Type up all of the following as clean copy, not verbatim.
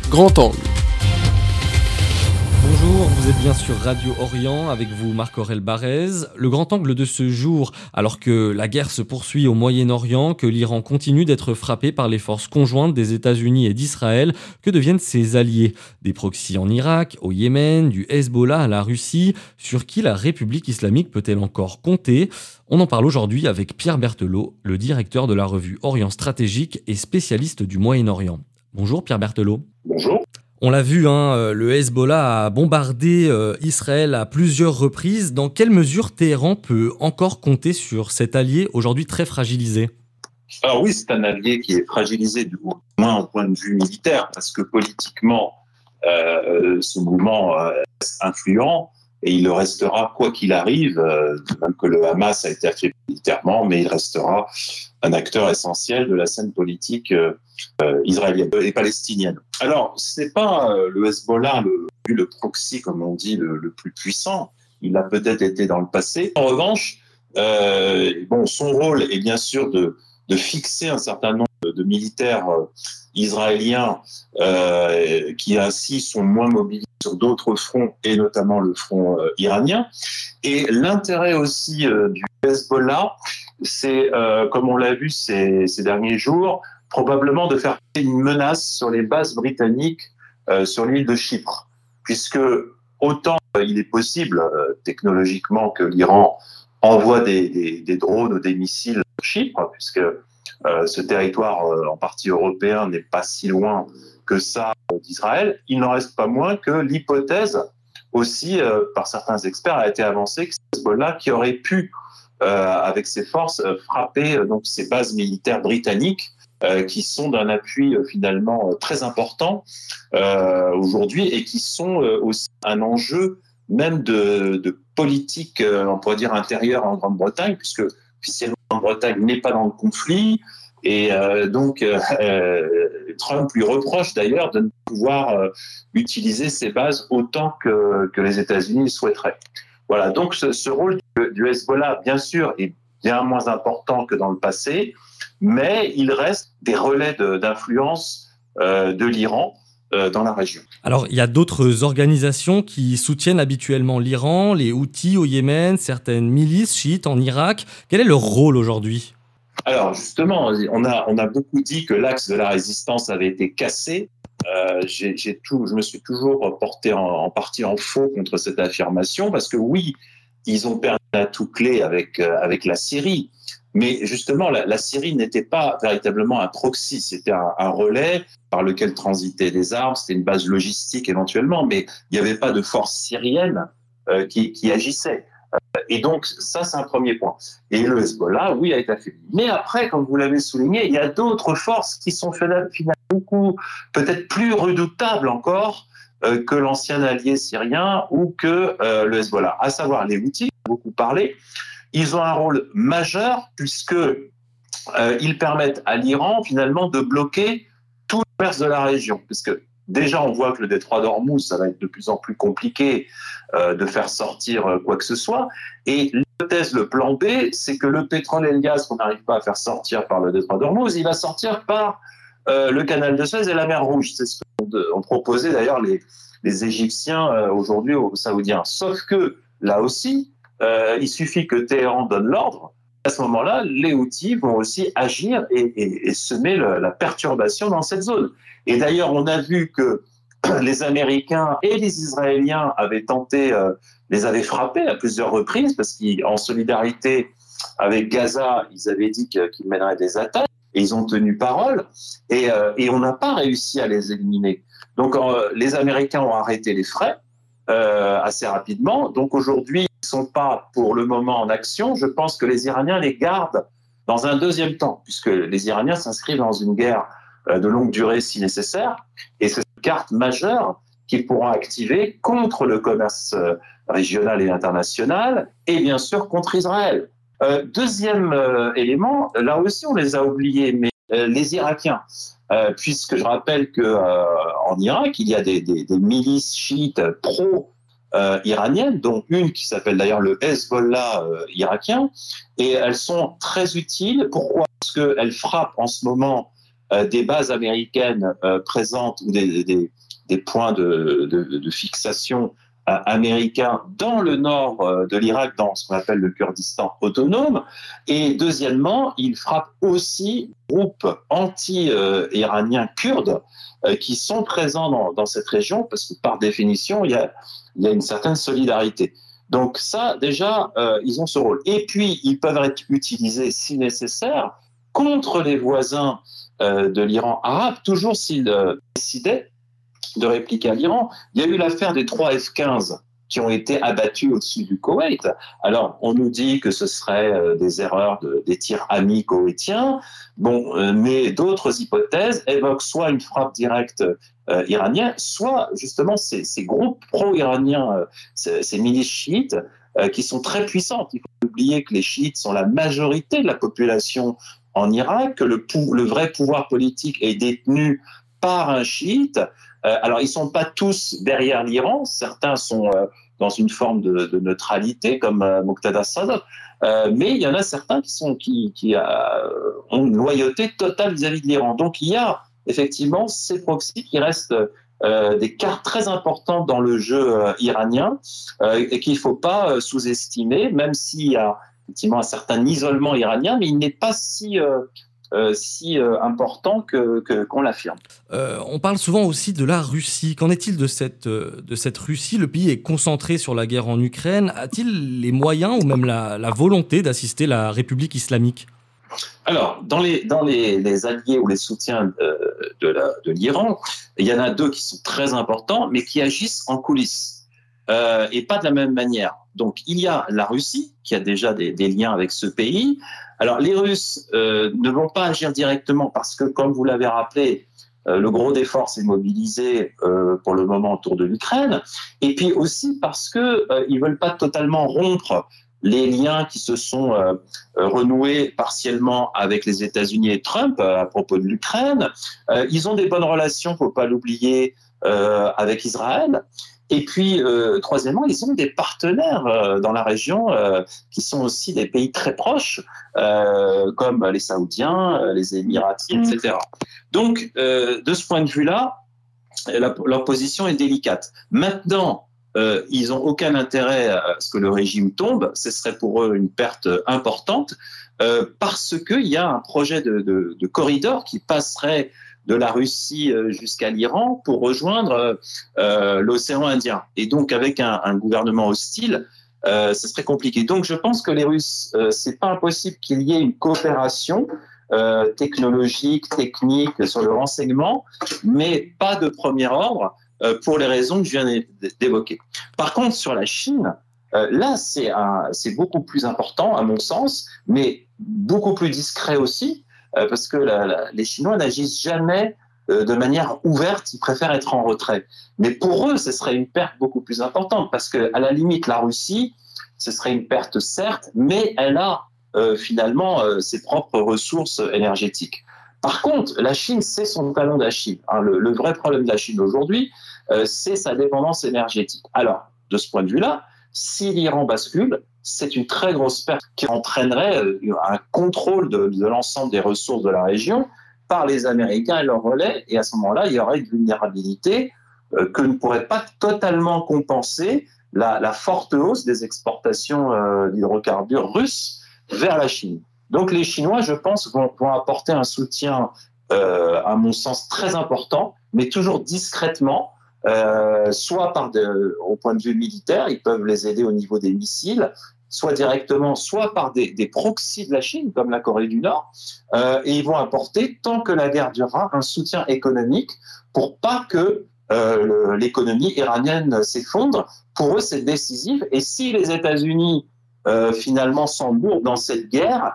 Grand Angle. Bonjour, vous êtes bien sur Radio Orient, avec vous Marc-Aurèle Barrez. Le grand angle de ce jour, alors que la guerre se poursuit au Moyen-Orient, que l'Iran continue d'être frappé par les forces conjointes des États-Unis et d'Israël, que deviennent ses alliés? Des proxys en Irak, au Yémen, du Hezbollah à la Russie, sur qui la République islamique peut-elle encore compter? On en parle aujourd'hui avec Pierre Berthelot, le directeur de la revue Orient Stratégique et spécialiste du Moyen-Orient. Bonjour Pierre Berthelot. Bonjour. On l'a vu, le Hezbollah a bombardé Israël à plusieurs reprises. Dans quelle mesure Téhéran peut encore compter sur cet allié aujourd'hui très fragilisé? Alors oui, c'est un allié qui est fragilisé du moins au point de vue militaire, parce que politiquement, ce mouvement est influent et il le restera quoi qu'il arrive, même que le Hamas a été affaibli militairement, mais il restera un acteur essentiel de la scène politique israélienne et palestinienne. Alors, c'est pas le Hezbollah, le proxy, comme on dit, le plus puissant. Il a peut-être été dans le passé. En revanche, son rôle est bien sûr de fixer un certain nombre de militaires israéliens qui ainsi sont moins mobilisés sur d'autres fronts, et notamment le front iranien. Et l'intérêt aussi du Hezbollah, c'est, comme on l'a vu ces derniers jours, probablement de faire une menace sur les bases britanniques sur l'île de Chypre, puisque autant il est possible technologiquement que l'Iran envoie des drones ou des missiles sur Chypre, puisque ce territoire en partie européen n'est pas si loin que ça d'Israël, il n'en reste pas moins que l'hypothèse aussi par certains experts a été avancée que c'est Hezbollah qui aurait pu avec ses forces frapper donc ces bases militaires britanniques qui sont d'un appui finalement très important aujourd'hui et qui sont aussi un enjeu même de politique, on pourrait dire, intérieure en Grande-Bretagne, puisque officiellement la Grande-Bretagne n'est pas dans le conflit. Et Trump lui reproche d'ailleurs de ne pouvoir utiliser ces bases autant que les États-Unis le souhaiteraient. Voilà, donc ce rôle du Hezbollah, bien sûr, est bien moins important que dans le passé, mais il reste des relais d'influence de l'Iran dans la région. Alors, il y a d'autres organisations qui soutiennent habituellement l'Iran, les Houthis au Yémen, certaines milices chiites en Irak. Quel est leur rôle aujourd'hui? Alors justement, on a beaucoup dit que l'axe de la résistance avait été cassé. Je me suis toujours porté en partie en faux contre cette affirmation, parce que oui, ils ont perdu l'atout clé avec la Syrie, mais justement la Syrie n'était pas véritablement un proxy, c'était un relais par lequel transitaient des armes, c'était une base logistique éventuellement, mais il n'y avait pas de force syrienne qui agissait. Et donc, ça, c'est un premier point. Et le Hezbollah, oui, a été affaibli. Mais après, comme vous l'avez souligné, il y a d'autres forces qui sont finalement beaucoup, peut-être plus redoutables encore que l'ancien allié syrien ou que le Hezbollah, à savoir les Houthis, on a beaucoup parlé. Ils ont un rôle majeur puisqu'ils permettent à l'Iran, finalement, de bloquer tout le commerce de la région. Parce que déjà, on voit que le détroit d'Ormuz, ça va être de plus en plus compliqué de faire sortir quoi que ce soit. Et l'hypothèse, le plan B, c'est que le pétrole et le gaz qu'on n'arrive pas à faire sortir par le détroit d'Ormuz, il va sortir par le canal de Suez et la mer Rouge. C'est ce qu'ont proposé d'ailleurs les Égyptiens aujourd'hui aux Saoudiens. Sauf que, là aussi, il suffit que Téhéran donne l'ordre. À ce moment-là, les Houthis vont aussi agir et semer la perturbation dans cette zone. Et d'ailleurs, on a vu que les Américains et les Israéliens avaient tenté, les avaient frappés à plusieurs reprises, parce qu'en solidarité avec Gaza, ils avaient dit qu'ils mèneraient des attaques, et ils ont tenu parole, et on n'a pas réussi à les éliminer. Donc les Américains ont arrêté les frais assez rapidement, donc aujourd'hui, ils ne sont pas pour le moment en action. Je pense que les Iraniens les gardent dans un deuxième temps, puisque les Iraniens s'inscrivent dans une guerre de longue durée si nécessaire, et c'est une carte majeure qu'ils pourront activer contre le commerce régional et international, et bien sûr contre Israël. Deuxième élément, là aussi on les a oubliés, mais les Irakiens, puisque je rappelle qu'en Irak, il y a des milices chiites pro-iraniennes, dont une qui s'appelle d'ailleurs le Hezbollah irakien, et elles sont très utiles. Pourquoi? Parce qu'elles frappent en ce moment des bases américaines présentes ou des points de fixation américains dans le nord de l'Irak, dans ce qu'on appelle le Kurdistan autonome. Et deuxièmement, il frappe aussi groupes anti-iraniens kurdes qui sont présents dans cette région, parce que par définition, il y a une certaine solidarité. Donc ça, déjà, ils ont ce rôle. Et puis, ils peuvent être utilisés, si nécessaire, contre les voisins de l'Iran arabe, toujours s'ils décidaient de répliquer à l'Iran. Il y a eu l'affaire des 3 F-15 qui ont été abattus au-dessus du Koweït. Alors, on nous dit que ce serait des erreurs des tirs amis koweïtiens, mais d'autres hypothèses évoquent soit une frappe directe iranienne, soit justement ces groupes pro-iraniens, ces milices chiites, qui sont très puissantes. Il faut oublier que les chiites sont la majorité de la population en Irak, que le vrai pouvoir politique est détenu par un chiite. Alors, ils ne sont pas tous derrière l'Iran. Certains sont dans une forme de neutralité, comme Muqtada Sadr. Mais il y en a certains qui ont une loyauté totale vis-à-vis de l'Iran. Donc, il y a effectivement ces proxys qui restent des cartes très importantes dans le jeu iranien et qu'il ne faut pas sous-estimer, même s'il y a effectivement un certain isolement iranien, mais il n'est pas si important qu'on l'affirme. On parle souvent aussi de la Russie. Qu'en est-il de cette Russie ? Le pays est concentré sur la guerre en Ukraine. A-t-il les moyens ou même la volonté d'assister la République islamique ? Alors, dans les alliés ou les soutiens de l'Iran, il y en a 2 qui sont très importants, mais qui agissent en coulisses et pas de la même manière. Donc, il y a la Russie, qui a déjà des liens avec ce pays. Alors, les Russes ne vont pas agir directement parce que, comme vous l'avez rappelé, le gros des forces est mobilisé pour le moment autour de l'Ukraine. Et puis aussi parce qu'ils ne veulent pas totalement rompre les liens qui se sont renoués partiellement avec les États-Unis et Trump à propos de l'Ukraine. Ils ont des bonnes relations, il ne faut pas l'oublier, avec Israël. Et puis, troisièmement, ils ont des partenaires dans la région qui sont aussi des pays très proches, comme les Saoudiens, les Émiratis, etc. Donc, de ce point de vue-là, leur position est délicate. Maintenant, ils n'ont aucun intérêt à ce que le régime tombe. Ce serait pour eux une perte importante parce qu'il y a un projet de corridor qui passerait de la Russie jusqu'à l'Iran pour rejoindre l'océan Indien. Et donc, avec un gouvernement hostile, ce serait compliqué. Donc, je pense que les Russes, c'est pas impossible qu'il y ait une coopération technologique, technique sur le renseignement, mais pas de premier ordre pour les raisons que je viens d'évoquer. Par contre, sur la Chine, là, c'est beaucoup plus important, à mon sens, mais beaucoup plus discret aussi, parce que les Chinois n'agissent jamais de manière ouverte, ils préfèrent être en retrait. Mais pour eux, ce serait une perte beaucoup plus importante, parce qu'à la limite, la Russie, ce serait une perte certes, mais elle a finalement ses propres ressources énergétiques. Par contre, la Chine, c'est son talon d'Achille. Le vrai problème de la Chine aujourd'hui, c'est sa dépendance énergétique. Alors, de ce point de vue-là, si l'Iran bascule, c'est une très grosse perte qui entraînerait un contrôle de l'ensemble des ressources de la région par les Américains et leurs relais. Et à ce moment-là, il y aurait une vulnérabilité que ne pourrait pas totalement compenser la forte hausse des exportations d'hydrocarbures russes vers la Chine. Donc les Chinois, je pense, vont apporter un soutien, à mon sens, très important, mais toujours discrètement, soit au point de vue militaire, ils peuvent les aider au niveau des missiles, soit directement, soit par des proxys de la Chine, comme la Corée du Nord, et ils vont apporter, tant que la guerre durera, un soutien économique pour pas que l'économie iranienne s'effondre. Pour eux, c'est décisif, et si les États-Unis finalement s'embourbe dans cette guerre,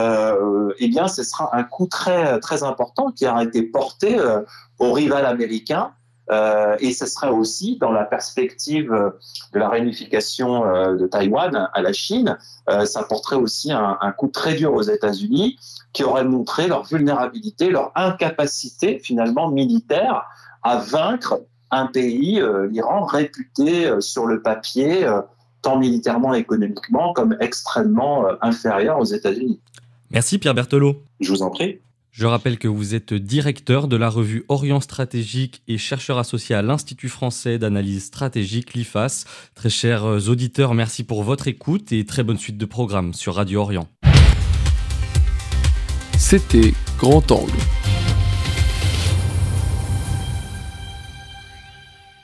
eh bien, ce sera un coup très, très important qui aura été porté au rival américain. Et ce serait aussi dans la perspective de la réunification de Taïwan à la Chine, ça porterait aussi un coup très dur aux États-Unis qui auraient montré leur vulnérabilité, leur incapacité finalement militaire à vaincre un pays, l'Iran, réputé sur le papier tant militairement et économiquement, comme extrêmement inférieur aux États-Unis. Merci Pierre Berthelot. Je vous en prie. Je rappelle que vous êtes directeur de la revue Orient Stratégique et chercheur associé à l'Institut français d'analyse stratégique, l'IFAS. Très chers auditeurs, merci pour votre écoute et très bonne suite de programme sur Radio Orient. C'était Grand Angle.